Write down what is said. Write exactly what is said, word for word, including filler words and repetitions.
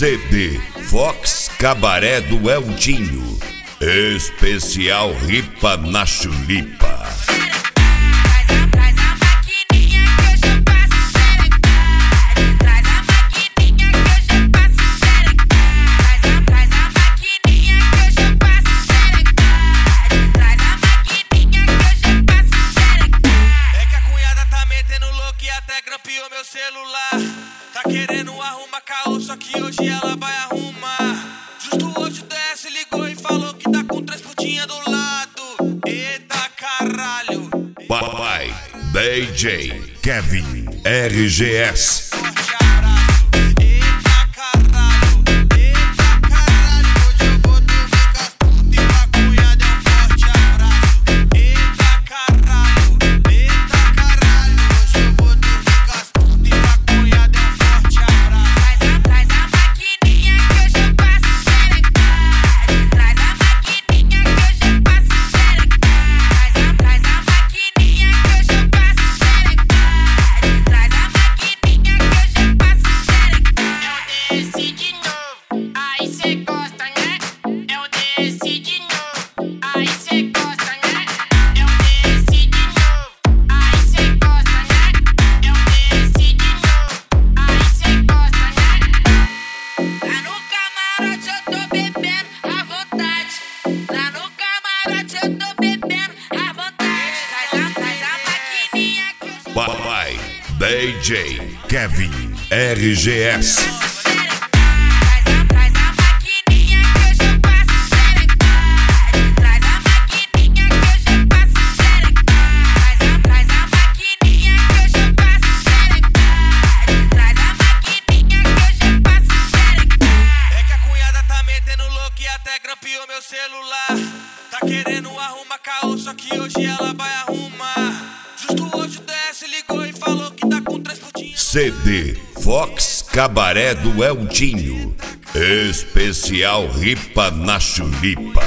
C D Fox Cabaré do Eldinho. Especial Ripa na Chulipa. Meu celular tá querendo arrumar caô, só que hoje ela vai arrumar. Justo hoje o D S ligou e falou que tá com três putinhas do lado. Eita caralho. Papai D J Kevin R G S. Papai D J Kevin R G S. Meu celular tá querendo arrumar caô, só que hoje ela vai arrumar. Justo hoje o D S ligou e falou que tá com três putinhas. C D Fox Cabaré do Eldinho. Especial Ripa na Chulipa.